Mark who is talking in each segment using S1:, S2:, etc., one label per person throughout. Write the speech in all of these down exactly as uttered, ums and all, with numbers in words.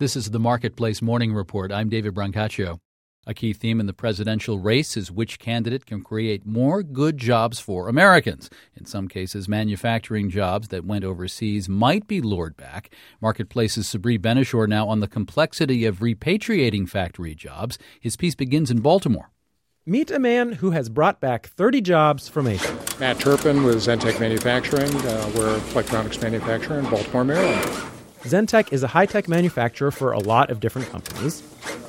S1: This is the Marketplace Morning Report. I'm David Brancaccio. A key theme in the presidential race is which candidate can create more good jobs for Americans. In some cases, manufacturing jobs that went overseas might be lured back. Marketplace's Sabri Benishore now on the complexity of repatriating factory jobs. His piece begins in Baltimore.
S2: Meet a man who has brought back thirty jobs from Asia.
S3: Matt Turpin with Zentech Manufacturing. Uh, we're an electronics manufacturer in Baltimore, Maryland.
S2: Zentech is a high-tech manufacturer for a lot of different companies.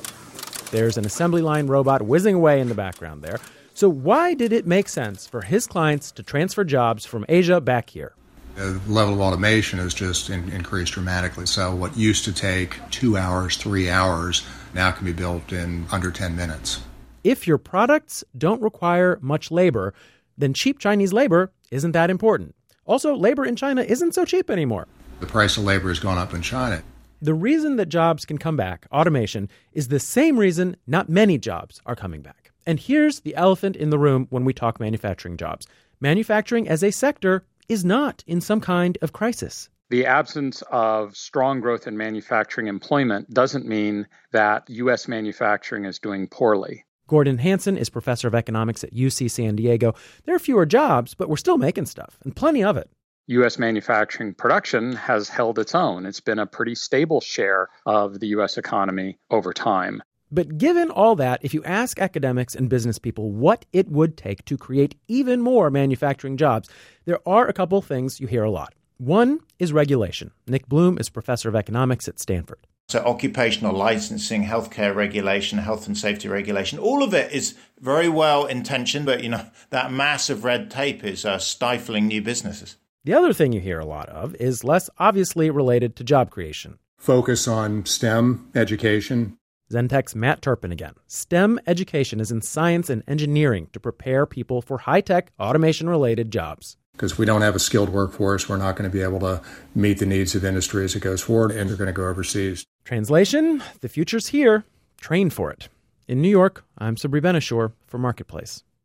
S2: There's an assembly line robot whizzing away in the background there. So why did it make sense for his clients to transfer jobs from Asia back here?
S4: The level of automation has just in, increased dramatically. So what used to take two hours, three hours, now can be built in under ten minutes.
S2: If your products don't require much labor, then cheap Chinese labor isn't that important. Also, labor in China isn't so cheap anymore.
S4: The price of labor has gone up in China.
S2: The reason that jobs can come back, automation, is the same reason not many jobs are coming back. And here's the elephant in the room when we talk manufacturing jobs. Manufacturing as a sector is not in some kind of crisis.
S3: The absence of strong growth in manufacturing employment doesn't mean that U S manufacturing is doing poorly.
S2: Gordon Hanson is professor of economics at U C San Diego. There are fewer jobs, but we're still making stuff, and plenty of it.
S3: U S manufacturing production has held its own. It's been a pretty stable share of the U S economy over time.
S2: But given all that, if you ask academics and business people what it would take to create even more manufacturing jobs, there are a couple things you hear a lot. One is regulation. Nick Bloom is professor of economics at Stanford.
S5: So occupational licensing, healthcare regulation, health and safety regulation, all of it is very well intentioned, but you know that massive red tape is uh, stifling new businesses.
S2: The other thing you hear a lot of is less obviously related to job creation.
S4: Focus on STEM education.
S2: Zentech's Matt Turpin again. STEM education is in science and engineering to prepare people for high-tech, automation-related jobs.
S4: Because if we don't have a skilled workforce, we're not going to be able to meet the needs of industry as it goes forward, and they're going to go overseas.
S2: Translation, the future's here. Train for it. In New York, I'm Sabri Benishore for Marketplace.